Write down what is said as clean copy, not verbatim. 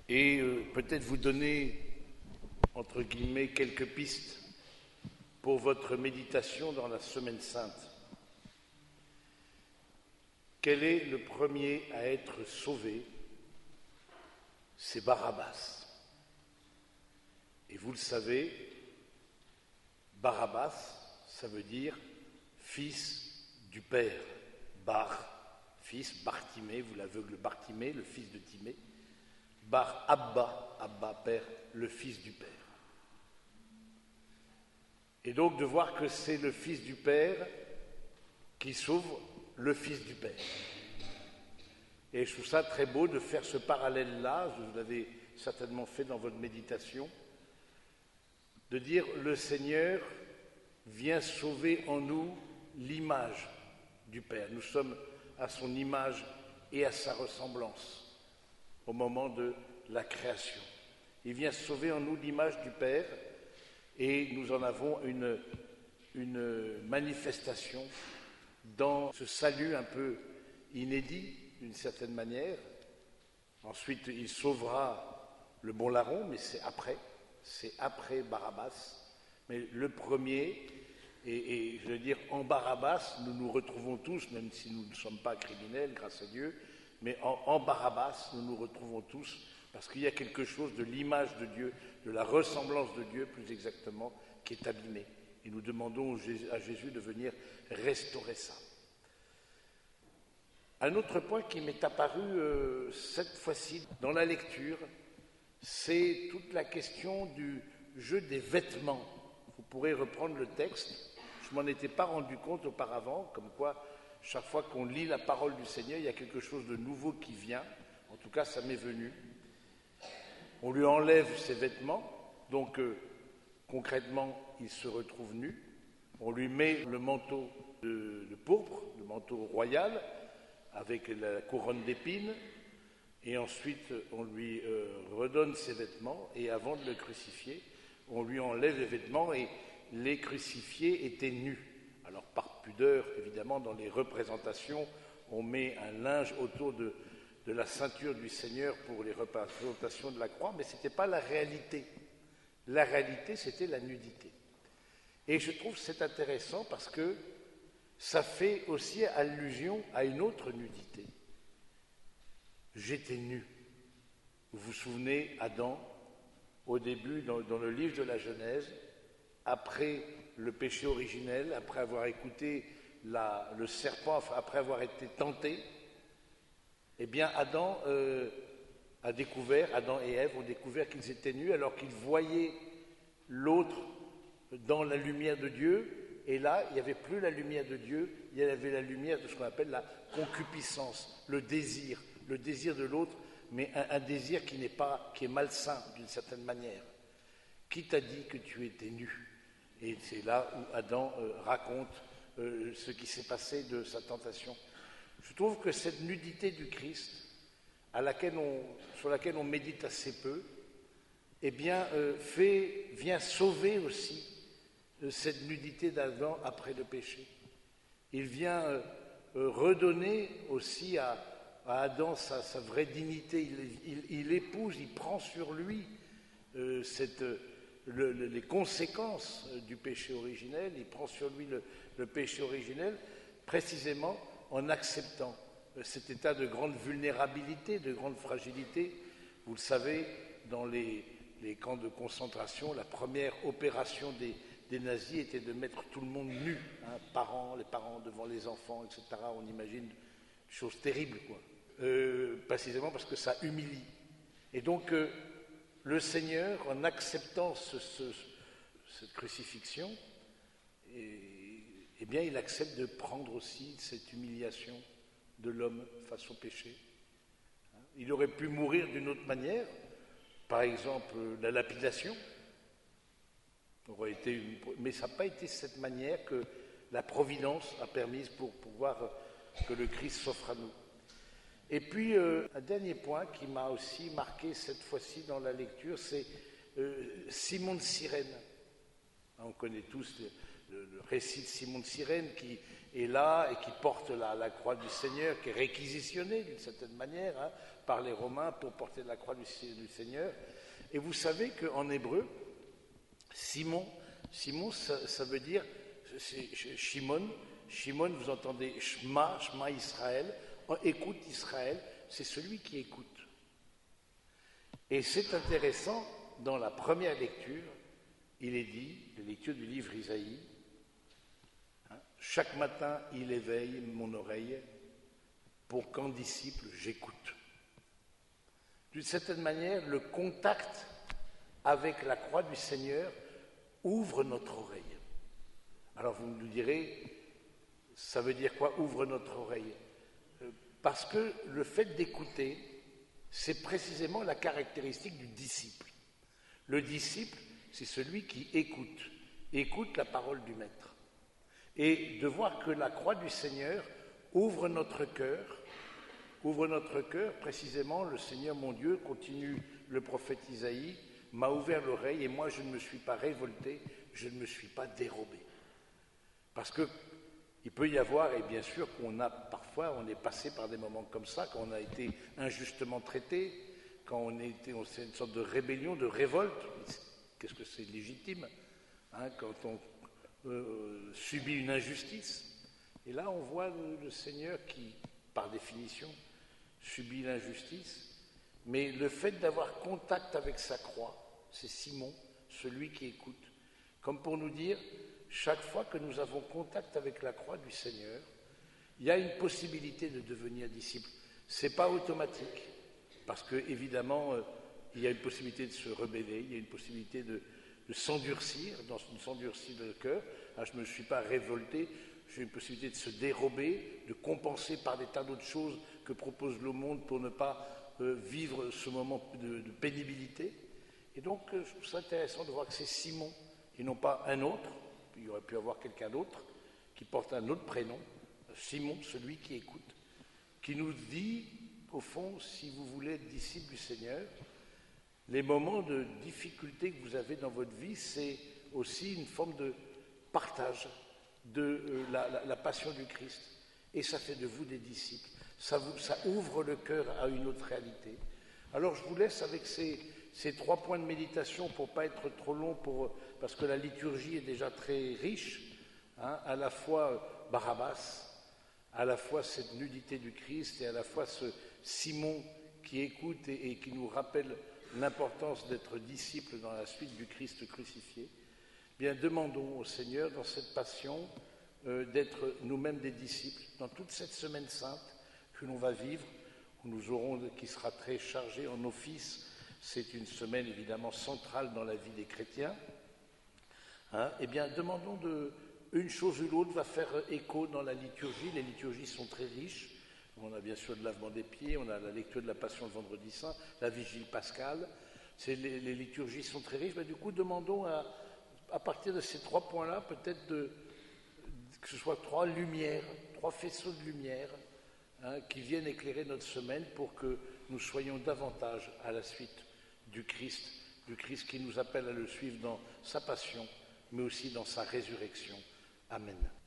et peut-être vous donner, entre guillemets, quelques pistes pour votre méditation dans la Semaine Sainte. Quel est le premier à être sauvé? C'est Barabbas. Et vous le savez, Barabbas, ça veut dire fils du Père. Bar, fils, Bartimée, vous l'aveugle Bartimée, le fils de Timée. Bar Abba, Abba, Père, le fils du Père. Et donc de voir que c'est le fils du Père qui sauve le fils du Père. Et je trouve ça très beau de faire ce parallèle-là, vous l'avez certainement fait dans votre méditation, de dire le Seigneur vient sauver en nous l'image du Père. Nous sommes à son image et à sa ressemblance au moment de la création. Il vient sauver en nous l'image du Père et nous en avons une manifestation dans ce salut un peu inédit d'une certaine manière. Ensuite, il sauvera le bon larron, mais c'est après Barabbas. Mais le premier, et je veux dire, en Barabbas, nous nous retrouvons tous, même si nous ne sommes pas criminels, grâce à Dieu, mais en Barabbas, nous nous retrouvons tous, parce qu'il y a quelque chose de l'image de Dieu, de la ressemblance de Dieu, plus exactement, qui est abîmée. Et nous demandons à Jésus de venir restaurer ça. Un autre point qui m'est apparu cette fois-ci dans la lecture, c'est toute la question du jeu des vêtements. Vous pourrez reprendre le texte. Je ne m'en étais pas rendu compte auparavant, comme quoi chaque fois qu'on lit la parole du Seigneur, il y a quelque chose de nouveau qui vient. En tout cas, ça m'est venu. On lui enlève ses vêtements, donc concrètement, il se retrouve nu. On lui met le manteau de pourpre, le manteau royal, avec la couronne d'épines, et ensuite on lui redonne ses vêtements, et avant de le crucifier, on lui enlève les vêtements, et les crucifiés étaient nus. Alors par pudeur, évidemment, dans les représentations, on met un linge autour de la ceinture du Seigneur pour les représentations de la croix, mais ce n'était pas la réalité. La réalité, c'était la nudité. Et je trouve que c'est intéressant parce que ça fait aussi allusion à une autre nudité. J'étais nu. Vous vous souvenez, Adam, au début, dans le livre de la Genèse, après le péché originel, après avoir écouté le serpent, après avoir été tenté, eh bien Adam et Ève ont découvert qu'ils étaient nus alors qu'ils voyaient l'autre dans la lumière de Dieu. Et là, il n'y avait plus la lumière de Dieu, il y avait la lumière de ce qu'on appelle la concupiscence, le désir de l'autre, mais un désir qui est malsain d'une certaine manière. Qui t'a dit que tu étais nu? Et c'est là où Adam raconte ce qui s'est passé de sa tentation. Je trouve que cette nudité du Christ, sur laquelle on médite assez peu, eh bien, vient sauver aussi cette nudité d'Adam après le péché. Il vient redonner aussi à Adam sa vraie dignité. Il épouse, il prend sur lui les conséquences du péché originel, il prend sur lui le péché originel, précisément en acceptant cet état de grande vulnérabilité, de grande fragilité. Vous le savez, dans les camps de concentration, la première opération des nazis était de mettre tout le monde nu, hein, les parents devant les enfants, etc. On imagine des choses terribles, quoi. Précisément parce que ça humilie. Et donc, le Seigneur, en acceptant cette crucifixion, eh bien, il accepte de prendre aussi cette humiliation de l'homme face au péché. Il aurait pu mourir d'une autre manière, par exemple la lapidation, mais ça n'a pas été cette manière que la providence a permise pour pouvoir que le Christ s'offre à nous. Et puis, un dernier point qui m'a aussi marqué cette fois-ci dans la lecture, c'est Simon de Cyrène. On connaît tous le récit de Simon de Cyrène qui est là et qui porte la croix du Seigneur, qui est réquisitionnée d'une certaine manière par les Romains pour porter la croix du Seigneur. Et vous savez qu'en hébreu, Simon, ça veut dire, c'est Shimon. Shimon, vous entendez Shema Israël, écoute Israël, c'est celui qui écoute. Et c'est intéressant, dans la première lecture, il est dit, la lecture du livre Isaïe, chaque matin il éveille mon oreille pour qu'en disciple j'écoute. D'une certaine manière, le contact avec la croix du Seigneur ouvre notre oreille. Alors vous me direz, ça veut dire quoi, ouvre notre oreille? Parce que le fait d'écouter, c'est précisément la caractéristique du disciple. Le disciple, c'est celui qui écoute la parole du Maître. Et de voir que la croix du Seigneur ouvre notre cœur, précisément, le Seigneur mon Dieu, continue le prophète Isaïe, m'a ouvert l'oreille et moi je ne me suis pas révolté, je ne me suis pas dérobé. Parce qu'il peut y avoir, et bien sûr on est passé par des moments comme ça, quand on a été injustement traité, quand c'est une sorte de rébellion, de révolte. Qu'est-ce que c'est légitime quand on subit une injustice. Et là on voit le Seigneur qui, par définition, subit l'injustice, mais le fait d'avoir contact avec sa croix, c'est Simon, celui qui écoute, comme pour nous dire, chaque fois que nous avons contact avec la croix du Seigneur, il y a une possibilité de devenir disciple. Ce n'est pas automatique, parce qu'évidemment, il y a une possibilité de se rebeller, il y a une possibilité de s'endurcir, s'endurcir le cœur. Ah, je ne me suis pas révolté, j'ai une possibilité de se dérober, de compenser par des tas d'autres choses que propose le monde pour ne pas vivre ce moment de pénibilité. Et donc, je trouve ça intéressant de voir que c'est Simon, et non pas un autre. Il y aurait pu avoir quelqu'un d'autre qui porte un autre prénom, Simon, celui qui écoute, qui nous dit, au fond, si vous voulez être disciple du Seigneur, les moments de difficulté que vous avez dans votre vie, c'est aussi une forme de partage de la passion du Christ. Et ça fait de vous des disciples. Ça ouvre le cœur à une autre réalité. Alors je vous laisse avec ces 3 points de méditation pour ne pas être trop long, parce que la liturgie est déjà très riche, à la fois Barabbas, à la fois cette nudité du Christ et à la fois ce Simon qui écoute et qui nous rappelle l'importance d'être disciple dans la suite du Christ crucifié. Bien, demandons au Seigneur dans cette passion d'être nous-mêmes des disciples dans toute cette semaine sainte que l'on va vivre, qui sera très chargée en office. C'est une semaine évidemment centrale dans la vie des chrétiens. Eh bien, demandons une chose ou l'autre va faire écho dans la liturgie. Les liturgies sont très riches. On a bien sûr le lavement des pieds, on a la lecture de la Passion le vendredi saint, la vigile pascale. Les liturgies sont très riches. Mais du coup, demandons à partir de ces 3 points-là, peut-être que ce soit 3 lumières, 3 faisceaux de lumière qui viennent éclairer notre semaine pour que nous soyons davantage à la suite du Christ qui nous appelle à le suivre dans sa passion, mais aussi dans sa résurrection. Amen.